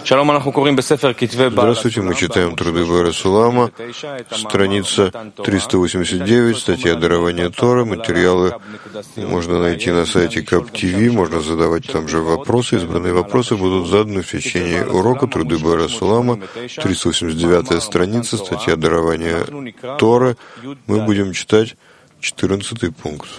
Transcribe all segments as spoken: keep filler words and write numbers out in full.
Здравствуйте, мы читаем труды Баэр Сулама, страница триста восемьдесят девять, статья «Дарование Торы». Материалы можно найти на сайте Кап ти ви, можно задавать там же вопросы. Избранные вопросы будут заданы в течение урока труды Баэр Сулама, триста восемьдесят девятая страница, статья «Дарование Торы». Мы будем читать четырнадцатый пункт.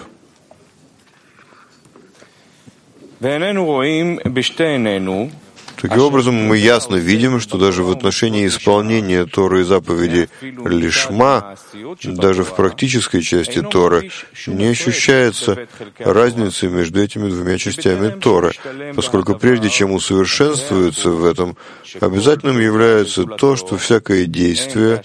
Таким образом, мы ясно видим, что даже в отношении исполнения Торы и заповеди Лишма, даже в практической части Торы, не ощущается разницы между этими двумя частями Торы, поскольку прежде чем усовершенствуется в этом, обязательным является то, что всякое действие,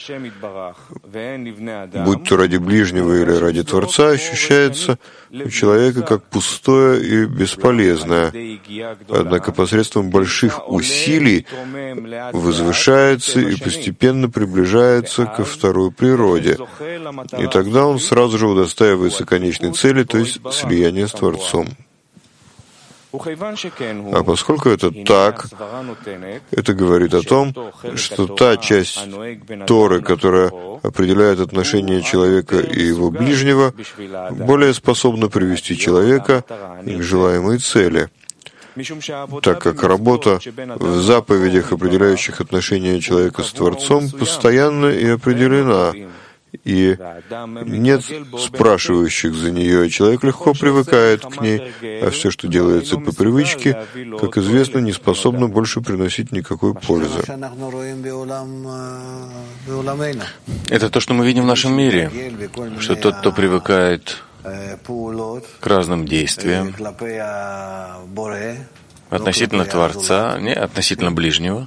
будь то ради ближнего или ради Творца, ощущается у человека как пустое и бесполезное, однако посредством больших усилий возвышается и постепенно приближается ко второй природе. И тогда он сразу же удостаивается конечной цели, то есть слияния с Творцом. А поскольку это так, это говорит о том, что та часть Торы, которая определяет отношения человека и его ближнего, более способна привести человека к желаемой цели, так как работа в заповедях, определяющих отношения человека с Творцом, постоянна и определена, и нет спрашивающих за нее, и человек легко привыкает к ней, а все, что делается по привычке, как известно, не способно больше приносить никакой пользы. Это то, что мы видим в нашем мире, что тот, кто привыкает к разным действиям относительно Творца, не относительно ближнего,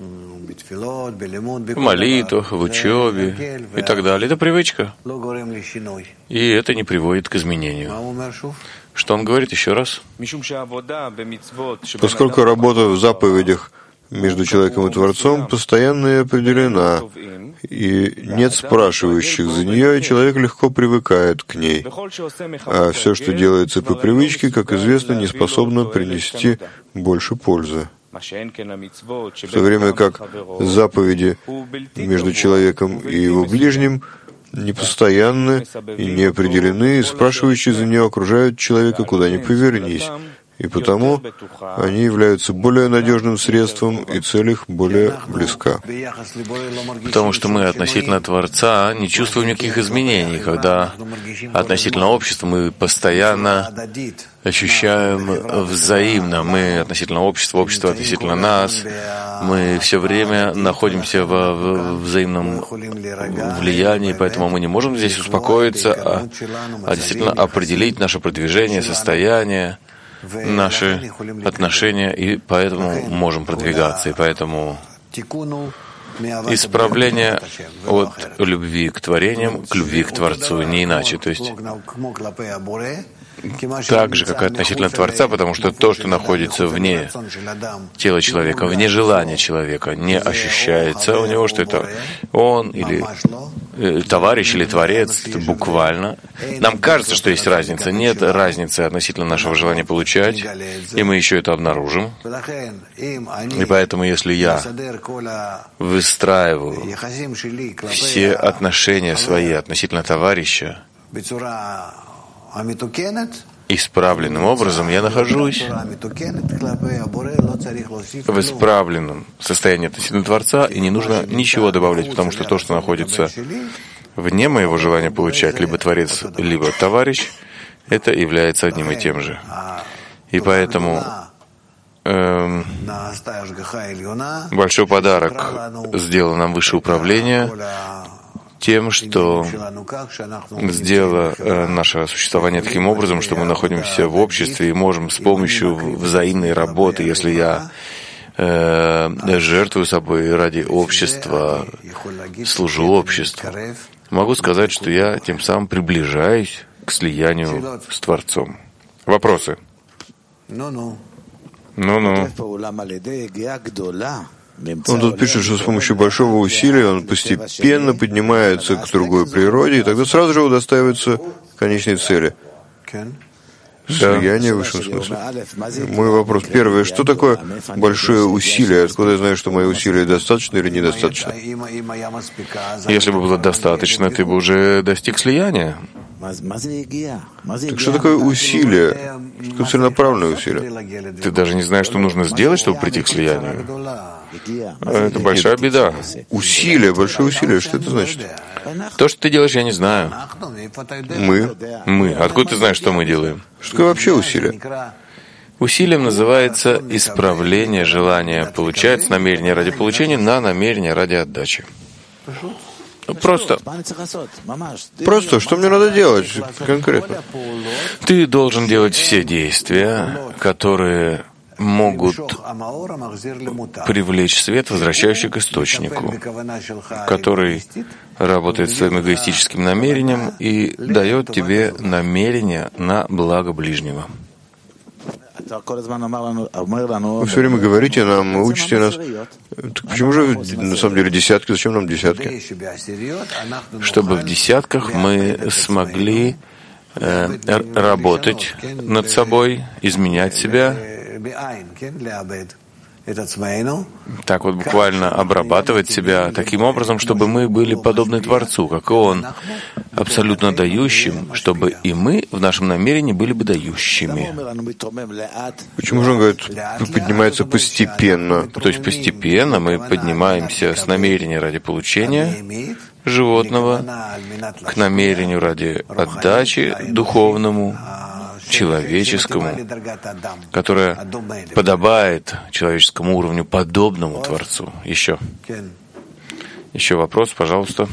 в молитвах, в учебе и так далее. Это привычка. И это не приводит к изменению. Что он говорит еще раз? Поскольку работа в заповедях между человеком и Творцом постоянно и определена, и нет спрашивающих за нее, и человек легко привыкает к ней. А все, что делается по привычке, как известно, не способно принести больше пользы. В то время как заповеди между человеком и его ближним непостоянны и не определены, и спрашивающие за нее окружают человека куда ни повернись. И потому они являются более надежным средством, и цель их более близка. Потому что мы относительно Творца не чувствуем никаких изменений, когда относительно общества мы постоянно ощущаем взаимно. Мы относительно общества, общество относительно нас. Мы все время находимся во взаимном влиянии, поэтому мы не можем здесь успокоиться, а, а действительно определить наше продвижение, состояние, наши отношения, и поэтому можем продвигаться. И поэтому исправление от любви к творениям к любви к Творцу, не иначе. То есть так же, как и относительно Творца, потому что то, что находится вне тела человека, вне желания человека, не ощущается у него, что это он или э, товарищ или Творец, это буквально. Нам кажется, что есть разница. Нет разницы относительно нашего желания получать, и мы еще это обнаружим. И поэтому, если я выстраиваю все отношения свои относительно товарища исправленным образом, я нахожусь в исправленном состоянии относительно Творца, и не нужно ничего добавлять, потому что то, что находится вне моего желания получать, либо Творец, либо товарищ, это является одним и тем же. И поэтому эм, большой подарок сделал нам Высшее Управление тем, что сделало э, наше существование таким образом, что мы находимся в обществе и можем с помощью взаимной работы, если я э, жертвую собой ради общества, служу обществу, могу сказать, что я тем самым приближаюсь к слиянию с Творцом. Вопросы? Ну-ну. Он тут пишет, что с помощью большого усилия он постепенно поднимается к другой природе, и тогда сразу же удостаивается конечной цели. Слияние в высшем смысле. Мой вопрос первый. Что такое большое усилие? Откуда я знаю, что мои усилия достаточно или недостаточно? Если бы было достаточно, ты бы уже достиг слияния. Так что такое усилие? Что такое целенаправленное усилие? Ты даже не знаешь, что нужно сделать, чтобы прийти к слиянию. Это большая беда. Усилие, большое усилие. Что это значит? То, что ты делаешь, я не знаю. Мы? Мы. Откуда ты знаешь, что мы делаем? Что такое вообще усилие? Усилием называется исправление желания получать с намерения ради получения на намерение ради отдачи. Просто. Просто, что мне надо делать конкретно? Ты должен делать все действия, которые могут привлечь свет, возвращающий к источнику, который работает своим эгоистическим намерением и дает тебе намерение на благо ближнего. Вы все время говорите нам, учите нас. Так почему же на самом деле десятки? Зачем нам десятки? Чтобы в десятках мы смогли э, работать над собой, изменять себя, так вот буквально обрабатывать себя таким образом, чтобы мы были подобны Творцу, как и Он, абсолютно дающим, чтобы и мы в нашем намерении были бы дающими. Почему же он говорит, поднимается постепенно? То есть постепенно мы поднимаемся с намерения ради получения животного к намерению ради отдачи духовному, человеческому, которое подобает человеческому уровню, подобному Творцу. Еще. Еще вопрос, пожалуйста.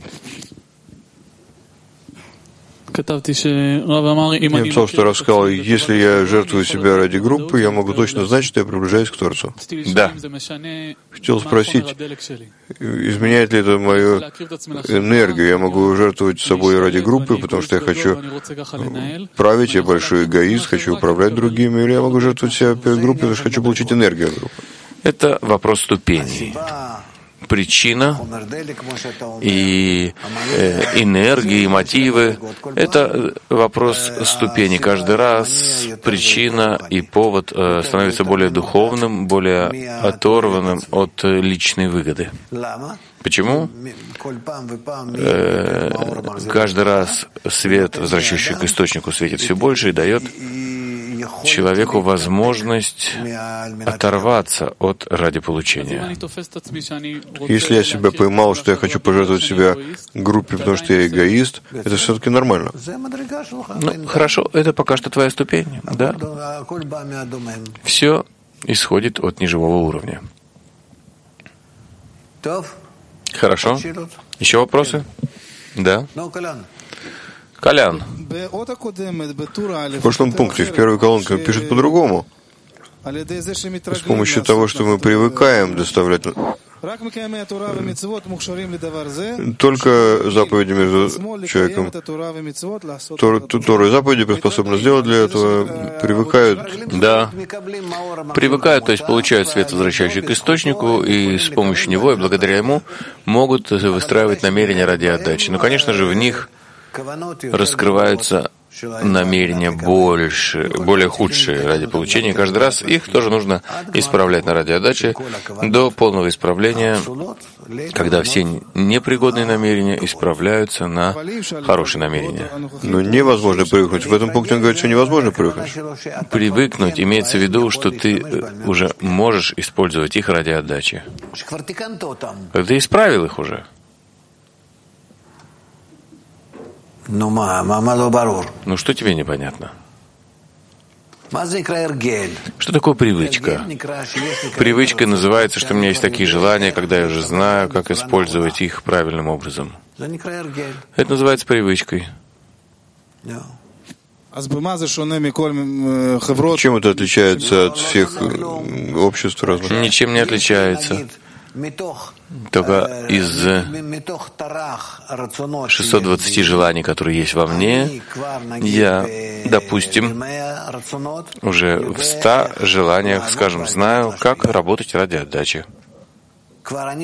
Я написал, что Рав сказал, если я жертвую себя ради группы, я могу точно знать, что я приближаюсь к Творцу. Да. Хотел спросить, изменяет ли это мою энергию? Я могу жертвовать собой ради группы, потому что я хочу править, я большой эгоист, хочу управлять другими, или я могу жертвовать себя перед группой, потому что хочу получить энергию от группы? Это вопрос ступеней. Причина и э, энергии, и мотивы — это вопрос ступени. Каждый раз причина и повод э, становятся более духовным, более оторванным от личной выгоды. Почему? Э, каждый раз свет, возвращающий к источнику, светит все больше и дает человеку возможность оторваться от ради получения. Если я себя поймал, что я хочу пожертвовать себя группе, потому что я эгоист, это все-таки нормально. Ну, хорошо, это пока что твоя ступень, да? Все исходит от неживого уровня. Хорошо. Еще вопросы? Да. Колян. В прошлом пункте, в первой колонке, он пишет по-другому. С помощью того, что мы привыкаем доставлять только заповеди между человеком, Тору и заповеди приспособны сделать для этого, привыкают. Да, привыкают, то есть получают свет, возвращающий к источнику, и с помощью него, и благодаря ему могут выстраивать намерения ради отдачи. Но, конечно же, в них раскрываются намерения больше, более худшие ради получения. Каждый раз их тоже нужно исправлять на ради отдачи до полного исправления, когда все непригодные намерения исправляются на хорошие намерения. Но невозможно привыкнуть. В этом пункте он говорит, что невозможно привыкнуть. Привыкнуть имеется в виду, что ты уже можешь использовать их ради отдачи. Ты исправил их уже. Ну что тебе непонятно? Что такое привычка? Привычкой называется, что у меня есть такие желания, когда я уже знаю, как использовать их правильным образом. Это называется привычкой. Чем это отличается от всех обществ разных? Ничем не отличается. Только из шестисот двадцати желаний, которые есть во мне, я, допустим, уже в ста желаниях, скажем, знаю, как работать ради отдачи.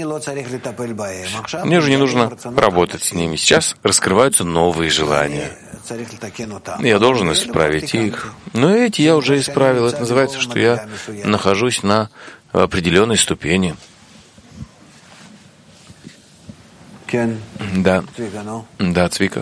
Мне уже не нужно работать с ними. Сейчас раскрываются новые желания. Я должен исправить их. Но эти я уже исправил. Это называется, что я нахожусь на определенной ступени. Да. Да, Цвика.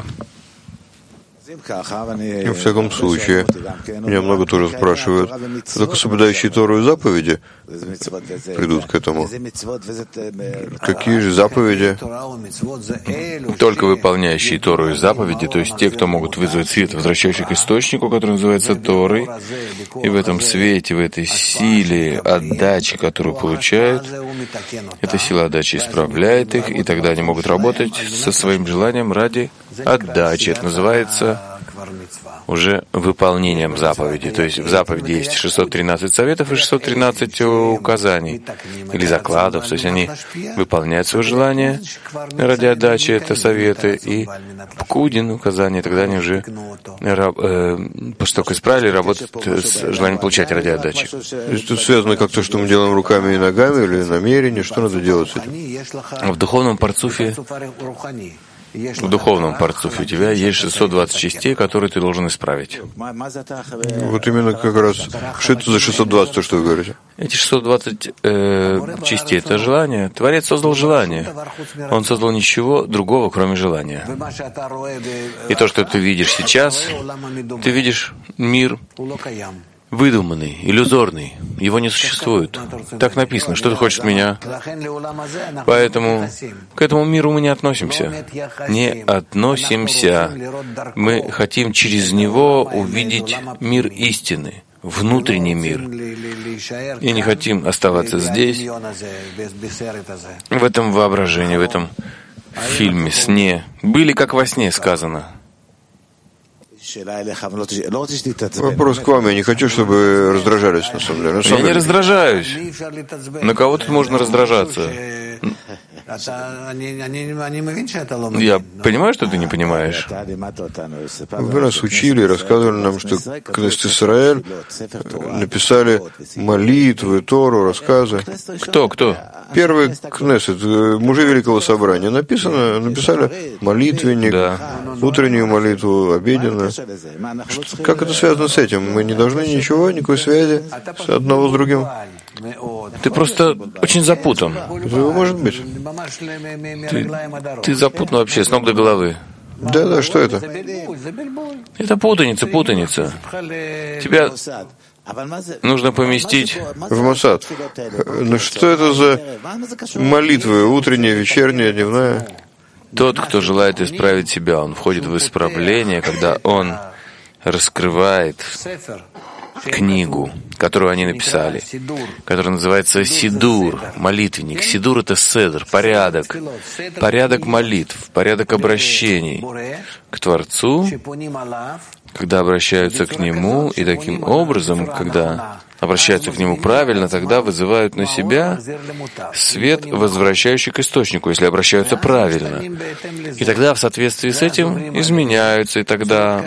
Во всяком случае, меня много тоже спрашивают, только соблюдающие Тору и заповеди придут к этому. Какие же заповеди? Только выполняющие Тору и заповеди, то есть те, кто могут вызвать свет, возвращающий к источнику, который называется Торой, и в этом свете, в этой силе отдачи, которую получают, эта сила отдачи исправляет их, и тогда они могут работать со своим желанием ради отдачи. Это называется уже выполнением заповеди. То есть в заповеди есть шестьсот тринадцать советов и шестьсот тринадцать указаний или закладов. То есть они выполняют свое желание ради отдачи, это советы, и пкудин, указания, тогда они уже, э, после того, как исправили, работают с желанием получать ради отдачи. То есть тут связано как-то, что мы делаем руками и ногами, или намерение, что надо делать с этим? В духовном парцуфе В духовном парцуфе у тебя есть шестьсот двадцать частей, которые ты должен исправить. Вот именно как раз, что это за шестьсот двадцать, то, что вы говорите? Эти шестьсот двадцать э, частей — это желание. Творец создал желание. Он создал ничего другого, кроме желания. И то, что ты видишь сейчас, ты видишь мир выдуманный, иллюзорный. Его не существует. Так написано. Что ты хочешь от меня? Поэтому к этому миру мы не относимся. Не относимся. Мы хотим через него увидеть мир истины, внутренний мир. И не хотим оставаться здесь, в этом воображении, в этом фильме, сне. Были как во сне сказано. Вопрос к вам. Я не хочу, чтобы раздражались, на самом деле. На самом я деле. не раздражаюсь. На кого тут можно раздражаться? Я понимаю, что ты не понимаешь. Вы нас учили, рассказывали нам, что Кнессет Исраэль написали молитвы, Тору, рассказы. Кто, кто? Первый Кнессет, мужи Великого Собрания, написано, написали молитвенник, да. утреннюю молитву, обеденную. Как это связано с этим? Мы не должны ничего, никакой связи с одного с другим. Ты просто очень запутан. Это может быть. Ты, ты запутан вообще с ног до головы. Да, да, что это? Это путаница, путаница. Тебя нужно поместить в Моссад. Ну что это за молитвы? Утренняя, вечерняя, дневная? Тот, кто желает исправить себя, он входит в исправление, когда он раскрывает книгу, которую они написали, которая называется Сидур, молитвенник. Сидур — это седр, порядок, порядок молитв, порядок обращений к Творцу, когда обращаются к Нему, и таким образом, когда обращаются к Нему правильно, тогда вызывают на себя свет, возвращающий к источнику, если обращаются правильно. И тогда в соответствии с этим изменяются, и тогда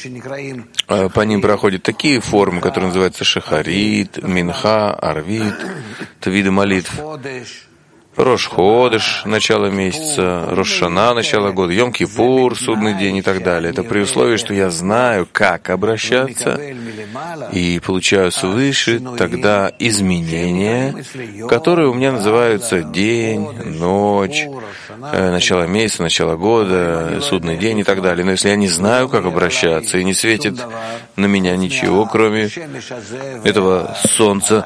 по ним проходят такие формы, которые называются шахарит, минха, арвит, это виды молитв. Рош Ходеш, начало месяца, Рош Шана, начало года, Йом Кипур, судный день и так далее. Это при условии, что я знаю, как обращаться, и получаю свыше тогда изменения, которые у меня называются день, ночь, начало месяца, начало года, судный день и так далее. Но если я не знаю, как обращаться, и не светит на меня ничего, кроме этого солнца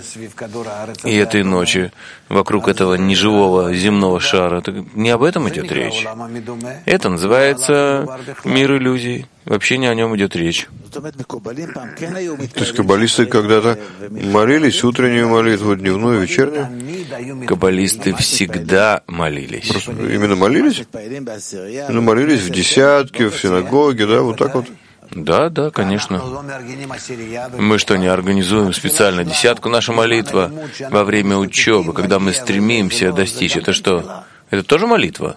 и этой ночи вокруг этого неживого земного шара, так не об этом идет речь. Это называется мир иллюзий. Вообще не о нем идет речь. То есть каббалисты когда-то молились утреннюю молитву, дневную, вечернюю? Каббалисты всегда молились. Просто именно молились? Ну, молились в десятке, в синагоге, да, вот так вот? Да, да, конечно. Мы что, не организуем специально десятку, наша молитва во время учебы, когда мы стремимся достичь? Это что? Это тоже молитва?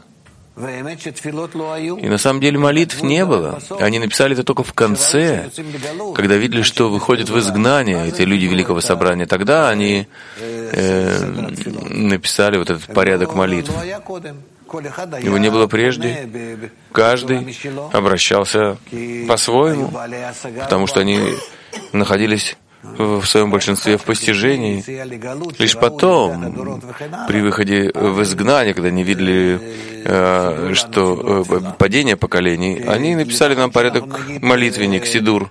И на самом деле молитв не было. Они написали это только в конце, когда видели, что выходят в изгнание эти люди Великого Собрания. Тогда они э, написали вот этот порядок молитв. Его не было прежде. Каждый обращался по-своему, потому что они находились в своем большинстве в постижении. Лишь потом, при выходе в изгнание, когда они видели, что падение поколений, они написали нам порядок молитвенник, сидур.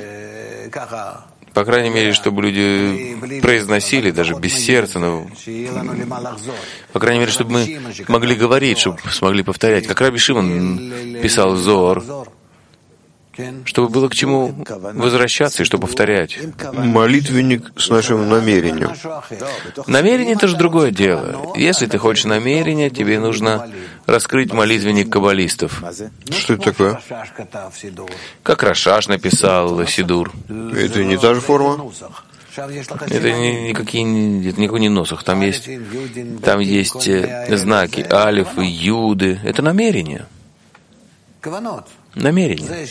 По крайней мере, чтобы люди произносили даже без сердца, но, по крайней мере, чтобы мы могли говорить, чтобы смогли повторять. Как Раби Шимон писал Зоар, чтобы было к чему возвращаться и что повторять. Молитвенник с нашим намерением. Намерение — это же другое дело. Если ты хочешь намерения, тебе нужно раскрыть молитвенник каббалистов. Что это такое? Как Рашаш написал Сидур. Это не та же форма? Это не, никакие, это никакой не носах. Там есть, там есть знаки алиф и юды. Это намерение. Намерение.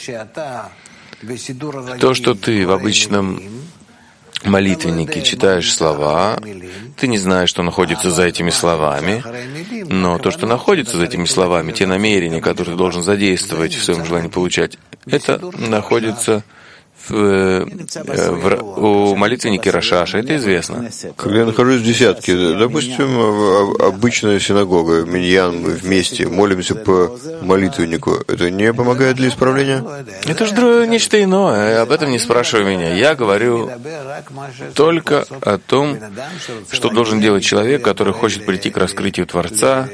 То, что ты в обычном молитвеннике читаешь слова, ты не знаешь, что находится за этими словами, но то, что находится за этими словами, те намерения, которые ты должен задействовать в своем желании получать, это находится в, в, у молитвенники Рашаша, это известно. Когда я нахожусь в десятке, допустим, обычная синагога, миньян, мы вместе молимся по молитвеннику, это не помогает для исправления? Это же нечто иное, об этом не спрашивай меня. Я говорю только о том, что должен делать человек, который хочет прийти к раскрытию Творца.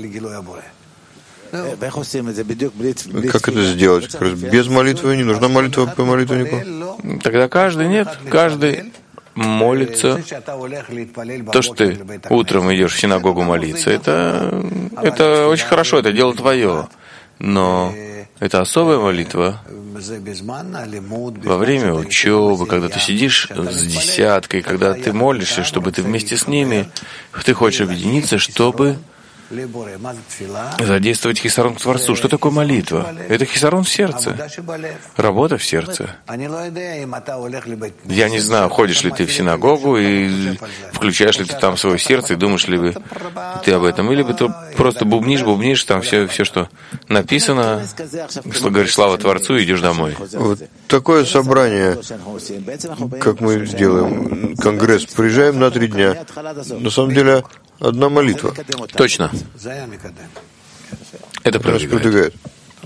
Как это сделать? Без молитвы? Не нужна молитва по молитвеннику? Тогда каждый нет, каждый молится. То, что ты утром идешь в синагогу молиться, это, это очень хорошо, это дело твое. Но это особая молитва. Во время учебы, когда ты сидишь с десяткой, когда ты молишься, чтобы ты вместе с ними, ты хочешь объединиться, чтобы задействовать хисарон к Творцу. Что такое молитва? Это хисарон в сердце. Работа в сердце. Я не знаю, ходишь ли ты в синагогу и включаешь ли ты там свое сердце и думаешь ли ты об этом. Или ты просто бубнишь, бубнишь, там все, все, что написано, говоришь слава Творцу и идешь домой. Вот такое собрание, как мы делаем, конгресс, приезжаем на три дня. На самом деле, одна молитва. Точно. Это продвигает.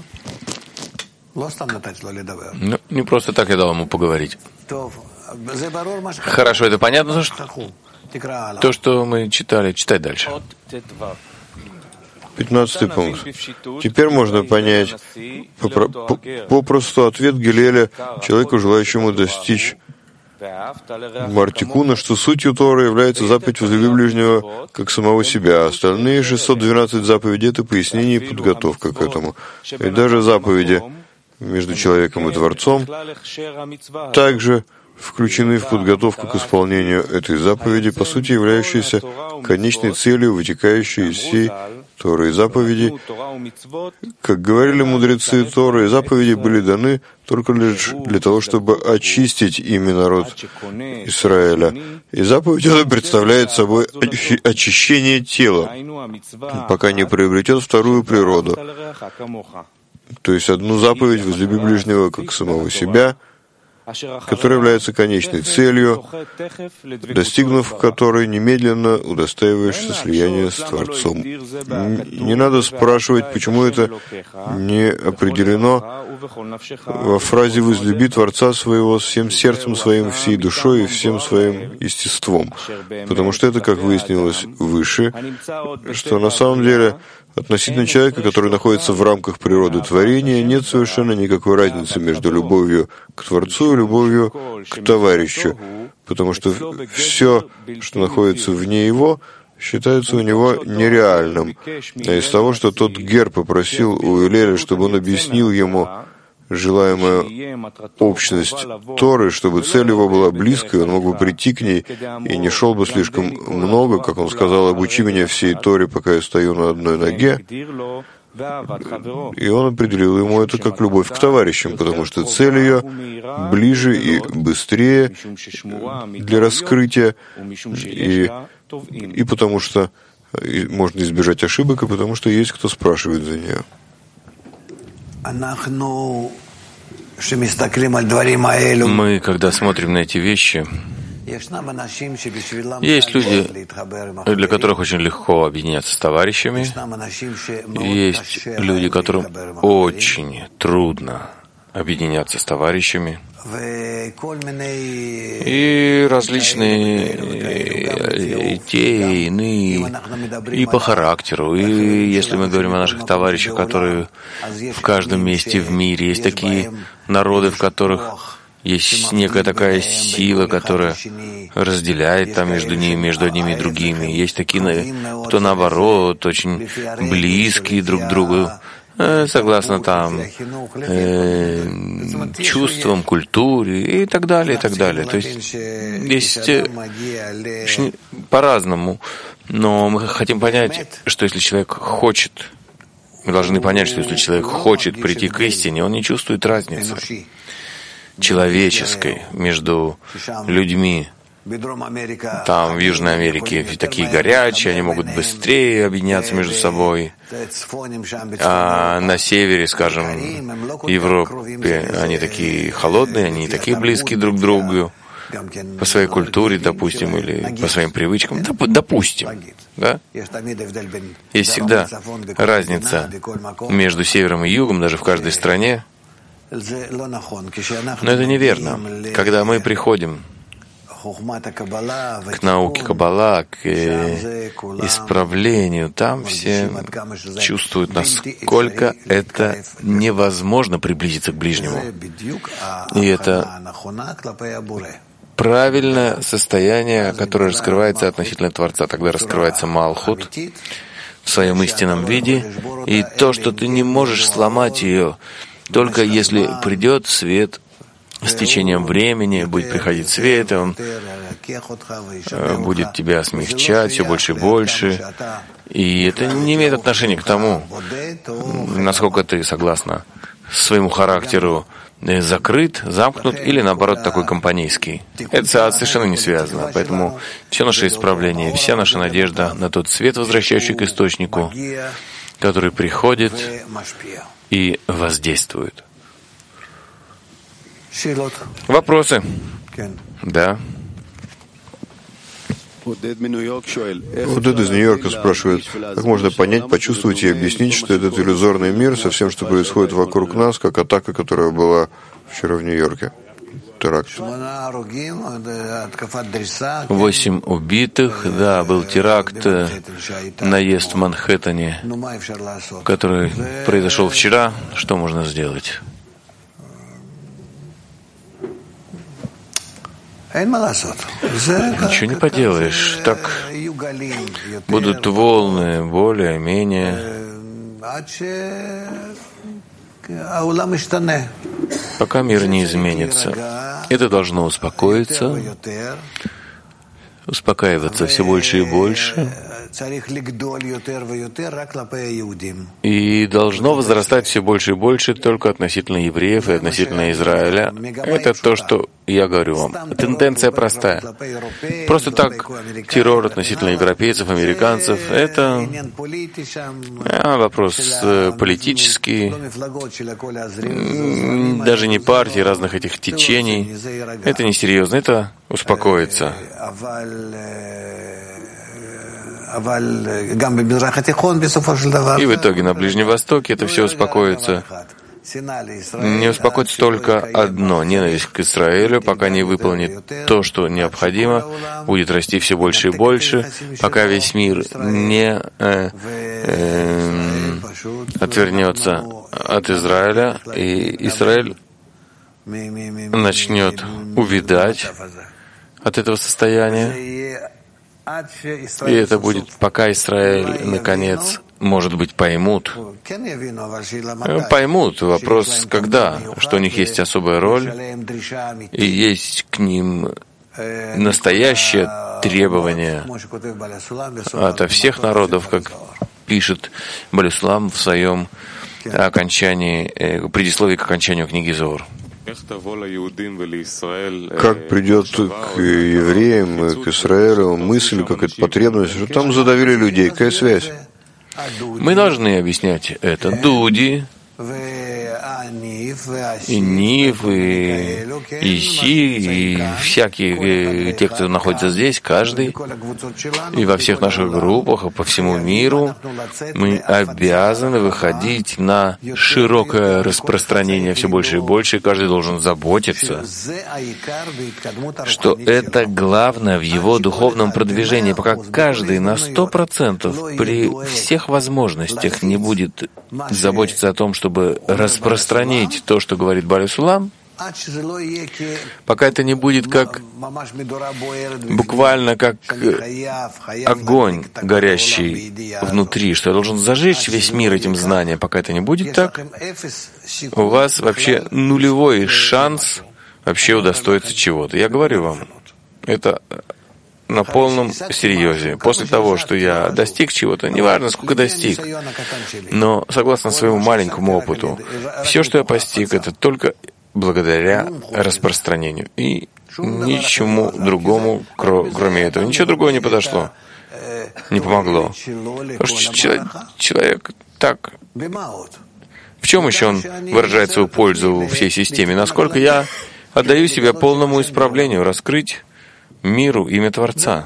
Ну, не просто так я дал ему поговорить. Хорошо, это понятно, что то, что мы читали, читай дальше. Пятнадцатый пункт. Теперь можно понять попросту ответ Гилеля человеку, желающему достичь Мартикуна, что сутью Торы является заповедь возлюби ближнего как самого себя. Остальные шестьсот двенадцать заповедей — это пояснение и подготовка к этому. И даже заповеди между человеком и Творцом также включены в подготовку к исполнению этой заповеди, по сути являющейся конечной целью, вытекающей из всей Торы и заповеди. Как говорили мудрецы, Торы и заповеди были даны только лишь для того, чтобы очистить ими народ Израиля. И заповедь эта представляет собой очищение тела, пока не приобретет вторую природу. То есть одну заповедь возлюби ближнего как самого себя, которая является конечной целью, достигнув которой немедленно удостаиваешься слияния с Творцом. Не надо спрашивать, почему это не определено во фразе «возлюби Творца своего всем сердцем своим, всей душой и всем своим естеством», потому что это, как выяснилось выше, что на самом деле относительно человека, который находится в рамках природы творения, нет совершенно никакой разницы между любовью к Творцу и любовью к товарищу, потому что все, что находится вне его, считается у него нереальным. А из того, что тот Гер попросил у Илеля, чтобы он объяснил ему желаемую общность Торы, чтобы цель его была близкой, он мог бы прийти к ней и не шел бы слишком много, как он сказал, обучи меня всей Торе, пока я стою на одной ноге. И он определил ему это как любовь к товарищам, потому что цель ее ближе и быстрее для раскрытия, и, и потому что можно избежать ошибок, и потому что есть кто спрашивает за нее. Мы, когда смотрим на эти вещи, есть люди, для которых очень легко объединяться с товарищами, есть люди, которым очень трудно объединяться с товарищами, и различные и те, и иные, и по характеру. И если мы говорим о наших товарищах, которые в каждом месте в мире, есть такие народы, в которых есть некая такая сила, которая разделяет там между ними, между одними и другими. Есть такие, кто наоборот, очень близкие друг к другу, согласно там э, чувствам, культуре и так далее, и так далее. То есть есть очень по-разному, но мы хотим понять, что если человек хочет, мы должны понять, что если человек хочет прийти к истине, он не чувствует разницы человеческой между людьми. Там, в Южной Америке, такие горячие, они могут быстрее объединяться между собой. А на севере, скажем, в Европе, они такие холодные, они не такие близкие друг к другу. По своей культуре, допустим, или по своим привычкам. Допустим, да? Есть всегда разница между севером и югом, даже в каждой стране. Но это неверно. Когда мы приходим к науке Каббала, к исправлению, там все чувствуют, насколько это невозможно приблизиться к ближнему. И это правильное состояние, которое раскрывается относительно Творца. Тогда раскрывается Малхут в своем истинном виде, и то, что ты не можешь сломать ее, только если придет свет. С течением времени будет приходить свет, и он будет тебя смягчать все больше и больше. И это не имеет отношения к тому, насколько ты, согласно своему характеру, закрыт, замкнут или, наоборот, такой компанейский. Это совершенно не связано. Поэтому все наше исправление, вся наша надежда на тот свет, возвращающий к источнику, который приходит и воздействует. Вопросы? Да. Худед из Нью-Йорка спрашивает, как можно понять, почувствовать и объяснить, что этот иллюзорный мир со всем, что происходит вокруг нас, как атака, которая была вчера в Нью-Йорке? Теракт. Восемь убитых, да, был теракт, наезд в Манхэттене, который произошел вчера. Что можно сделать? Ничего не поделаешь. Так будут волны более-менее. Пока мир не изменится. Это должно успокоиться, успокаиваться все больше и больше. И должно возрастать все больше и больше только относительно евреев и относительно Израиля. Это то, что я говорю вам. Тенденция простая. Просто так террор относительно европейцев, американцев — это вопрос политический, даже не партий, разных этих течений. Это несерьезно, это успокоится. И в итоге на Ближнем Востоке это все успокоится. Не успокоится только одно — ненависть к Израилю, пока не выполнит то, что необходимо, будет расти все больше и больше, пока весь мир не э, э, отвернется от Израиля, и Израиль начнет увядать от этого состояния. И это будет, пока Израиль, наконец, может быть, поймут. Поймут. Вопрос, когда, что у них есть особая роль, и есть к ним настоящее требование от всех народов, как пишет Баль Сулам в своем окончании, предисловии к окончанию книги Зоар. Как придет к евреям, к Израилю мысль, как это потребность, что там задавили людей, какая связь? Мы должны объяснять это Дуди, и Нив, и Иси, и всякие, те, кто находится здесь, каждый, и во всех наших группах, и по всему миру, мы обязаны выходить на широкое распространение все больше и больше, и каждый должен заботиться, что это главное в его духовном продвижении, пока каждый на сто процентов при всех возможностях не будет заботиться о том, чтобы распространить то, что говорит Бааль Сулам, пока это не будет как буквально как огонь горящий внутри, что я должен зажечь весь мир этим знанием, пока это не будет так, у вас вообще нулевой шанс вообще удостоиться чего-то. Я говорю вам, это на полном серьезе. После того, что я достиг чего-то, неважно, сколько достиг, но согласно своему маленькому опыту, все, что я постиг, это только благодаря распространению. И ничему другому, кроме этого. Ничего другого не подошло, не помогло. Потому что человек, человек так... В чем еще он выражает свою пользу в всей системе? Насколько я отдаю себя полному исправлению, раскрыть миру имя Творца.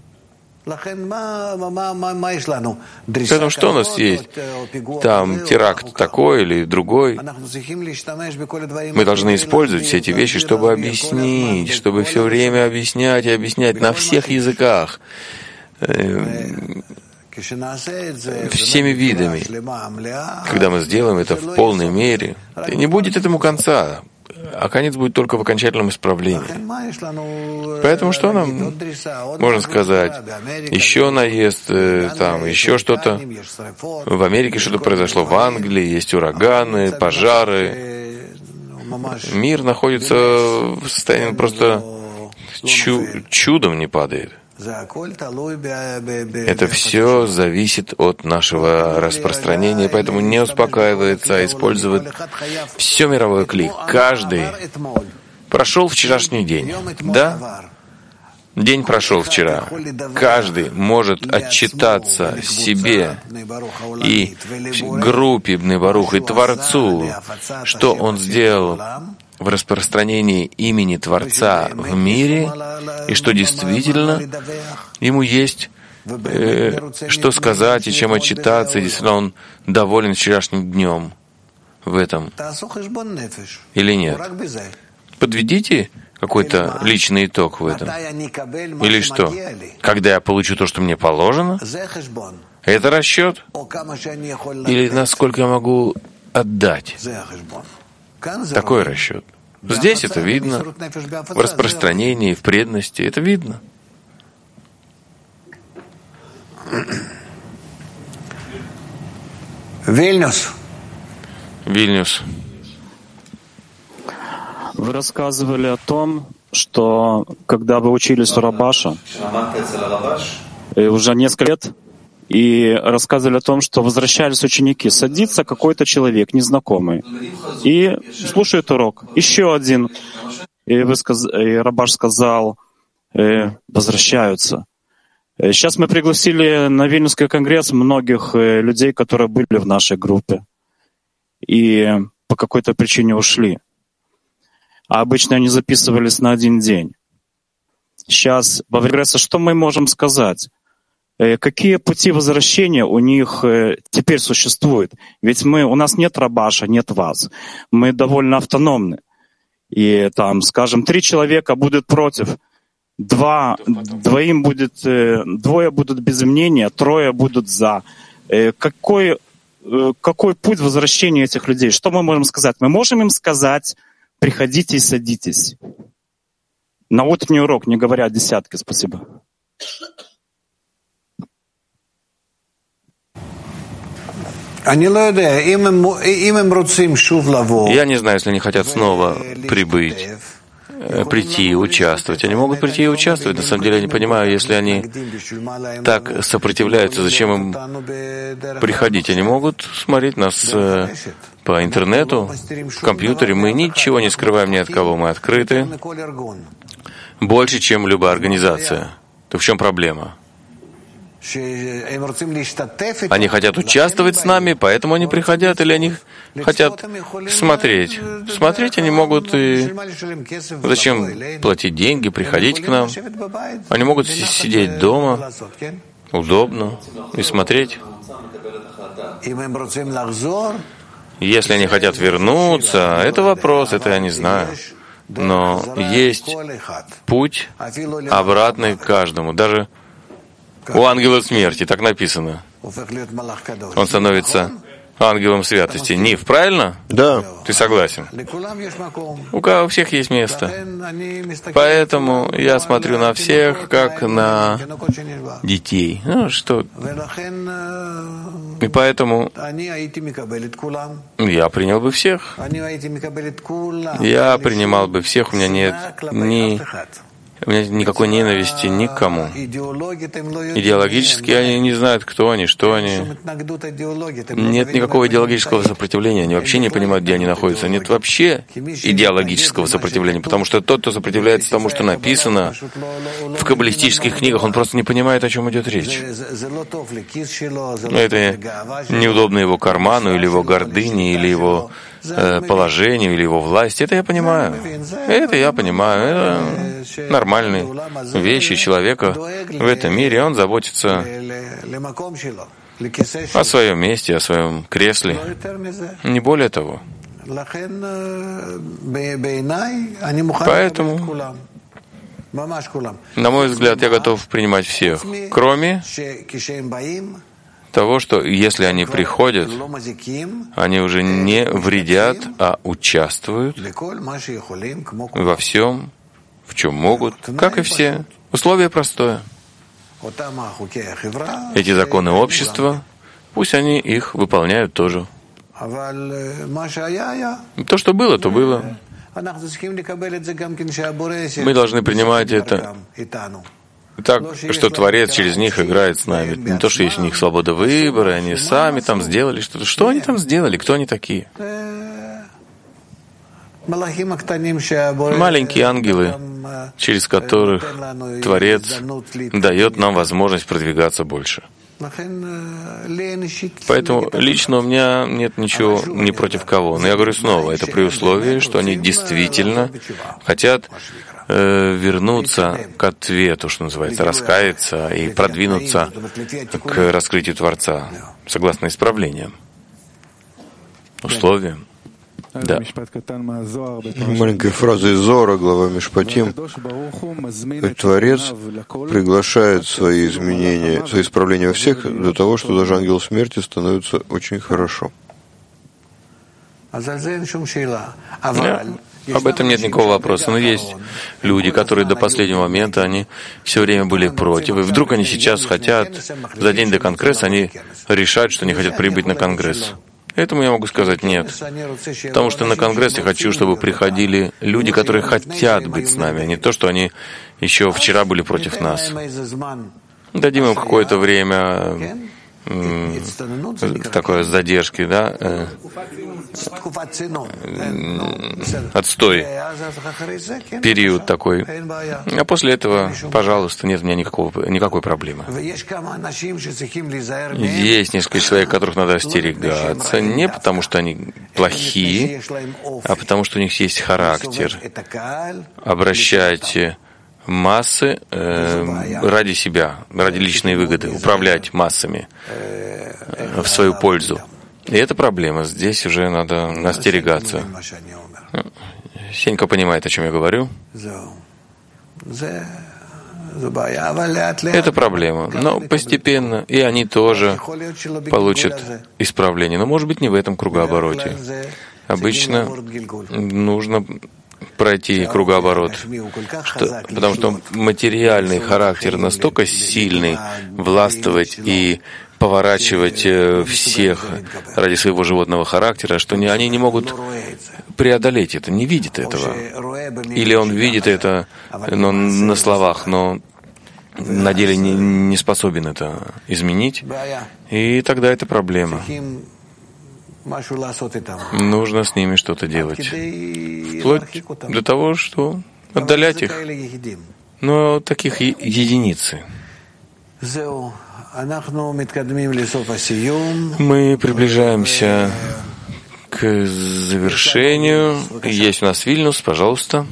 Поэтому что у нас есть? Там теракт такой или другой. Мы должны использовать все эти вещи, чтобы объяснить, чтобы все время объяснять и объяснять на всех языках, всеми видами. Когда мы сделаем это в полной мере, не будет этому конца. А конец будет только в окончательном исправлении. Поэтому что нам можно сказать? Еще наезд, там, еще что-то. В Америке что-то произошло, в Англии есть ураганы, пожары. Мир находится в состоянии просто чу- чудом не падает. Это все зависит от нашего распространения, поэтому не успокаивается, а использует все мировое кли. Каждый прошел вчерашний день. Да? День прошел вчера. Каждый может отчитаться себе и группе Бней Барух, и Творцу, что он сделал в распространении имени Творца в мире, и что действительно ему есть э, что сказать и чем отчитаться, и действительно он доволен вчерашним днем в этом. Или нет? Подведите какой-то личный итог в этом. Или что? Когда я получу то, что мне положено? Это расчет? Или насколько я могу отдать? Такой расчет. Здесь это видно. В распространении, в преданности это видно. Вильнюс. Вильнюс. Вы рассказывали о том, что когда вы учились у Рабаша, и уже несколько лет, и рассказывали о том, что возвращались ученики, садится какой-то человек незнакомый и слушает урок. Еще один. И, вы сказ... и Рабаш сказал, э, возвращаются. Сейчас мы пригласили на Вильнюсский конгресс многих людей, которые были в нашей группе и по какой-то причине ушли. А обычно они записывались на один день. Сейчас во время конгресса что мы можем сказать? Какие пути возвращения у них теперь существуют? Ведь мы, у нас нет Рабаша, нет вас. Мы довольно автономны. И там, скажем, три человека будут против, два, двоим будет, двое будут без мнения, трое будут за. Какой, какой путь возвращения этих людей? Что мы можем сказать? Мы можем им сказать, приходите и садитесь. На утренний урок, не говоря о десятке. Спасибо. Я не знаю, если они хотят снова прибыть, прийти и участвовать. Они могут прийти и участвовать. На самом деле, я не понимаю, если они так сопротивляются, зачем им приходить? Они могут смотреть нас по интернету, в компьютере, мы ничего не скрываем ни от кого, мы открыты больше, чем любая организация. То в чем проблема? Они хотят участвовать с нами, поэтому они приходят, или они хотят смотреть. Смотреть они могут и... Зачем платить деньги, приходить к нам? Они могут сидеть дома, удобно, и смотреть. Если они хотят вернуться, это вопрос, это я не знаю. Но есть путь обратный к каждому. Даже у ангела смерти, так написано. Он становится ангелом святости. Нив, правильно? Да. Ты согласен? У кого у всех есть место. Поэтому я смотрю на всех, как на детей. Ну, что? И поэтому я принял бы всех. Я принимал бы всех, у меня нет ни... У меня никакой ненависти ни к кому. Идеологически они не знают, кто они, что они. Нет никакого идеологического сопротивления. Они вообще не понимают, где они находятся. Нет вообще идеологического сопротивления, потому что тот, кто сопротивляется тому, что написано в каббалистических книгах, он просто не понимает, о чем идет речь. Это неудобно его карману, или его гордыне, или его э, положению, или его власти. Это я понимаю. Это я понимаю. Это нормальные вещи человека в этом мире. Он заботится о своем месте, о своем кресле. Не более того. Поэтому, на мой взгляд, я готов принимать всех, кроме того, что если они приходят, они уже не вредят, а участвуют во всем, в чем могут, как и все. Условие простое. Эти законы общества, пусть они их выполняют тоже. То, что было, то было. Мы должны принимать это так, что Творец через них играет с нами. Не то, что есть у них свобода выбора, они сами там сделали что-то. Что они там сделали? Кто они такие? Маленькие ангелы, через которых Творец дает нам возможность продвигаться больше. Поэтому лично у меня нет ничего ни против кого. Но я говорю снова, это при условии, что они действительно хотят э, вернуться к ответу, что называется, раскаяться и продвинуться к раскрытию Творца, согласно исправлениям, условиям. Да. Маленькая фраза из Зоара, глава Мишпатим. Творец приглашает свои изменения, свои исправления во всех для того, что даже ангел смерти становится очень хорошо. Да. Об этом нет никакого вопроса. Но есть люди, которые до последнего момента, они все время были против. И вдруг они сейчас хотят, за день до Конгресса, они решают, что не хотят прибыть на Конгресс. Этому я могу сказать нет. Потому что на Конгресс я хочу, чтобы приходили люди, которые хотят быть с нами, а не то, что они еще вчера были против нас. Дадим им какое-то время, такое с задержки, да, отстой, период такой. А после этого, пожалуйста, нет у меня никакого, никакой проблемы. Есть несколько человек, которых надо остерегаться, не потому что они плохие, а потому что у них есть характер. Обращайте массы э, ради себя, ради личной выгоды, управлять массами э, в свою пользу. И это проблема. Здесь уже надо остерегаться. Сенька понимает, о чем я говорю. Это проблема. Но постепенно и они тоже получат исправление. Но, может быть, не в этом кругообороте. Обычно нужно пройти кругооборот, что, потому что материальный характер настолько сильный, властвовать и поворачивать всех ради своего животного характера, что не, они не могут преодолеть это, не видят этого. Или он видит это но на словах, но на деле не, не способен это изменить, и тогда это проблема. нужно с ними что-то делать. Вплоть до того, что отдалять их. Но таких е- единицы. Мы приближаемся к завершению. Есть у нас Вильнюс, пожалуйста.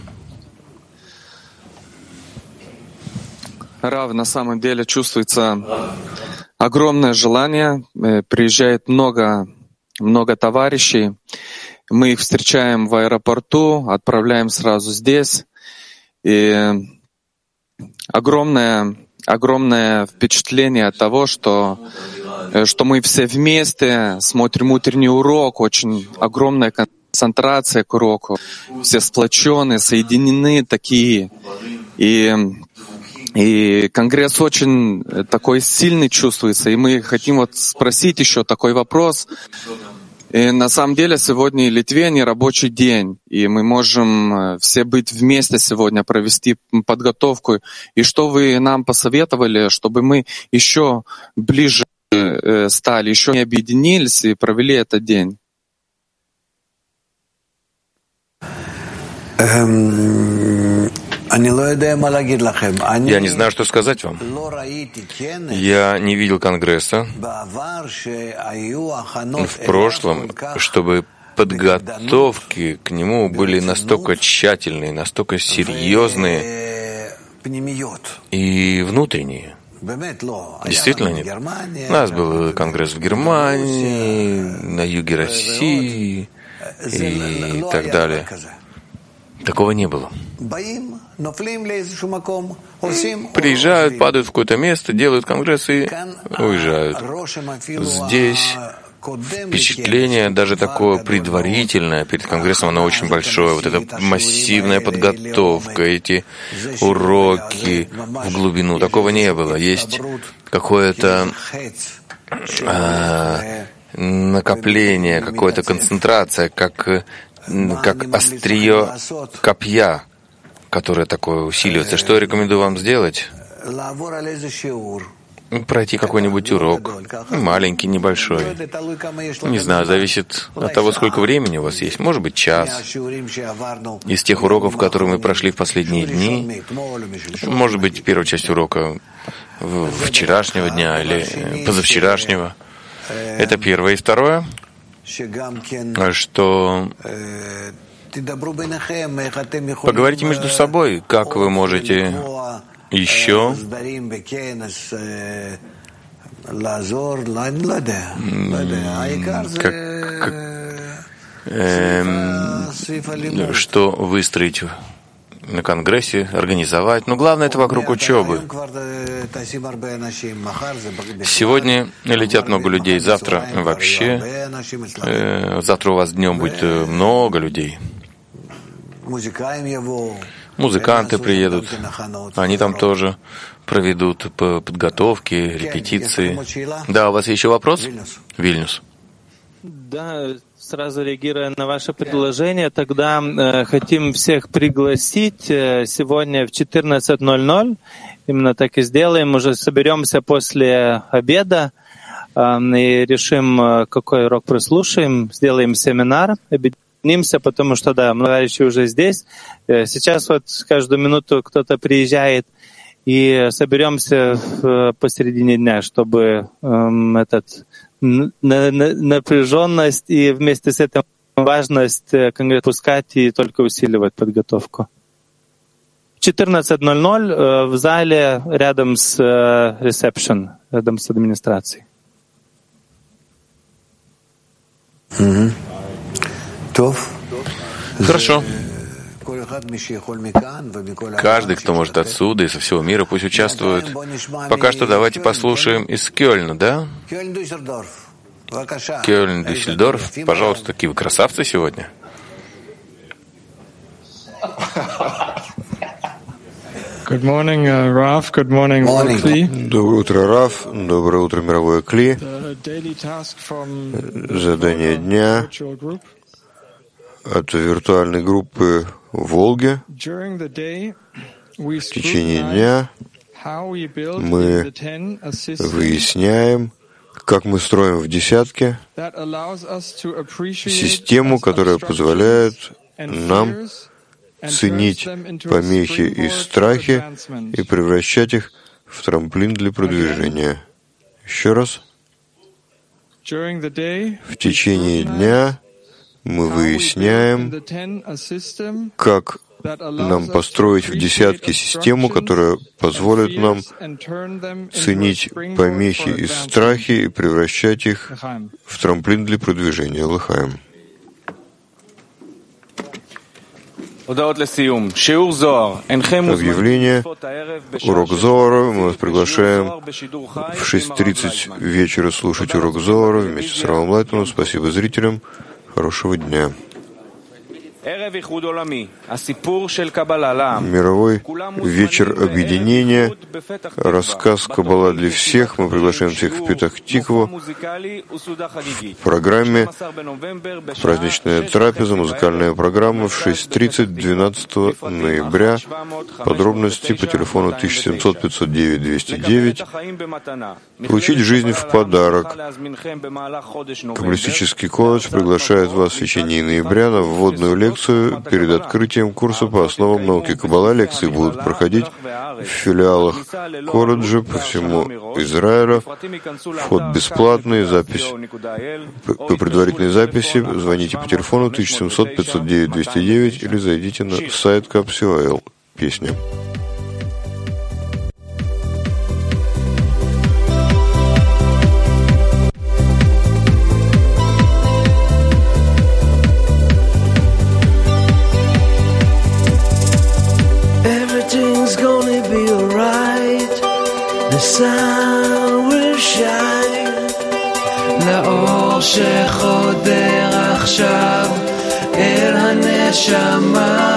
Рав, на самом деле чувствуется огромное желание. Приезжает много, много товарищей. Мы их встречаем в аэропорту, отправляем сразу здесь. И огромное, огромное впечатление от того, что, что мы все вместе смотрим утренний урок, очень огромная концентрация к уроку. Все сплоченные, соединены такие. И И Конгресс очень такой сильный чувствуется, и мы хотим вот спросить еще такой вопрос. И на самом деле сегодня в Литве не рабочий день, и мы можем все быть вместе сегодня, провести подготовку. И что вы нам посоветовали, чтобы мы еще ближе стали, еще не объединились и провели этот день? Я не знаю, что сказать вам. Я не видел Конгресса в прошлом, чтобы подготовки к нему были настолько тщательные, настолько серьезные и внутренние. Действительно нет. У нас был Конгресс в Германии, на юге России и так далее. Такого не было. Приезжают, падают в какое-то место, делают конгресс и уезжают. Здесь впечатление даже такое предварительное перед конгрессом, оно очень большое. Вот эта массивная подготовка, эти уроки в глубину, такого не было. Есть какое-то а, накопление, какая-то концентрация, как как острие копья, которое такое усиливается. Что я рекомендую вам сделать? Пройти какой-нибудь урок, маленький, небольшой. Не знаю, зависит от того, сколько времени у вас есть. Может быть, час. Из тех уроков, которые мы прошли в последние дни, может быть, первая часть урока вчерашнего дня или позавчерашнего. Это первое. И второе, что поговорите между собой, как вы можете еще как, как, э, что выстроить на Конгрессе, организовать. Но главное, это вокруг учебы. Сегодня летят много людей, завтра вообще. Э, завтра у вас днем будет много людей. Музыканты приедут, они там тоже проведут подготовки, репетиции. Да, у вас еще вопрос? Вильнюс. Да, сразу реагируя на ваше предложение, тогда э, хотим всех пригласить э, сегодня в четырнадцать ноль ноль. Именно так и сделаем. Уже соберемся после обеда э, и решим, э, какой урок прослушаем. Сделаем семинар, объединимся, потому что, да, товарищи уже здесь. Э, сейчас вот каждую минуту кто-то приезжает, и соберемся э, посередине дня, чтобы э, этот... напряженность и вместе с этим важность Конгресс пускать и только усиливать подготовку. В четырнадцать ноль ноль в зале рядом с ресепшн, рядом с администрацией. Mm-hmm. Хорошо. Каждый, кто может отсюда и со всего мира, пусть участвует. Пока что давайте послушаем из Кёльна, да? Кёльн, Дюссельдорф. Пожалуйста, какие вы красавцы сегодня. Good morning, uh, Raf. Good morning, morning. Kli. Доброе утро, Раф. Доброе утро, мировое Кли. Задание дня от виртуальной группы в Волге. В течение дня мы выясняем, как мы строим в десятке систему, которая позволяет нам ценить помехи и страхи и превращать их в трамплин для продвижения. Еще раз. В течение дня мы выясняем, как нам построить в десятке систему, которая позволит нам ценить помехи и страхи и превращать их в трамплин для продвижения. Лыхаем. Объявление. Урок Зоара. Мы вас приглашаем в шесть тридцать вечера слушать урок Зоара вместе с Равом Лайтманом. Спасибо зрителям. Хорошего дня. Мировой вечер объединения, рассказ Каббала для всех. Мы приглашаем всех в Петах-Тикву. В программе праздничная трапеза, музыкальная программа в шесть тридцать двенадцатого ноября. Подробности по телефону тысяча семьсот пятьсот девять двести девять. Получить жизнь в подарок. Каббалистический колледж приглашает вас в течение ноября на вводную лекцию перед открытием курса по основам науки Каббала. Лекции будут проходить в филиалах колледжа по всему Израилю. Вход бесплатный. Запись по предварительной записи звоните по телефону тысяча семьсот пятьсот девять двести девять или зайдите на сайт Капсиоэл. Песня. The sun will shine לאור שחודר עכשיו אל הנשמה.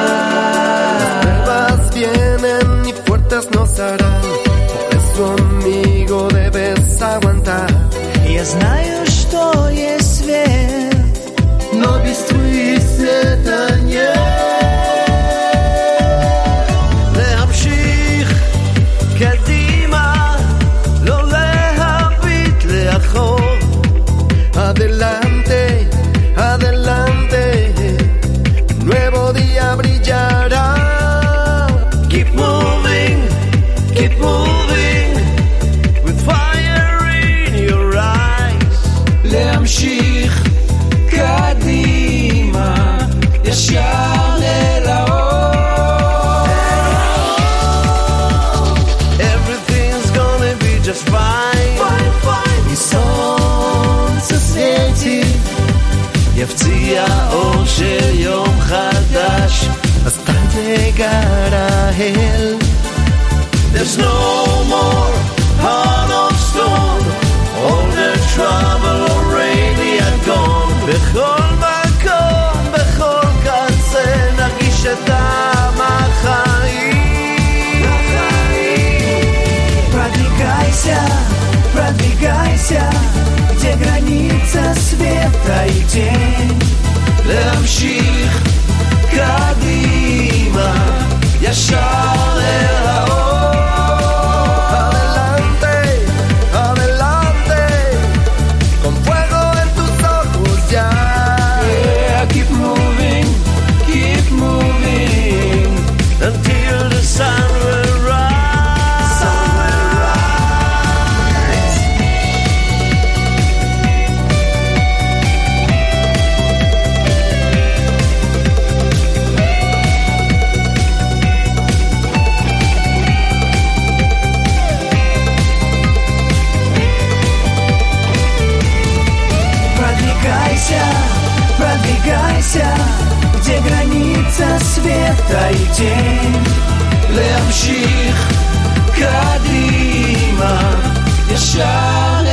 Las pruebas vienen y fuertes nos harán, por eso amigo debes aguantar. Я знаю, что есть свет, но без твоих света нет. Adelante, adelante, nuevo día brillará. Keep moving, keep moving, with fire in your eyes. להמשיך קדימה, ישר אל האור. Everything's gonna be just fine, fine, fine. It's all יפציע אור של יום חדש, אז תגר ההל. There's no more heart of stone, all the trouble already had gone. בכל מקום, בכל קצה, נרגיש את דם החיים. Продвигайся, продвигайся, где граница света и тень. להמשיך קדימה, ישר אל האור. Adelante, adelante, con fuego en tus ojos ya. Yeah, keep moving, keep moving, until the sun will rise. Продвигайся, где граница света и тень. להמשיך קדימה, ישר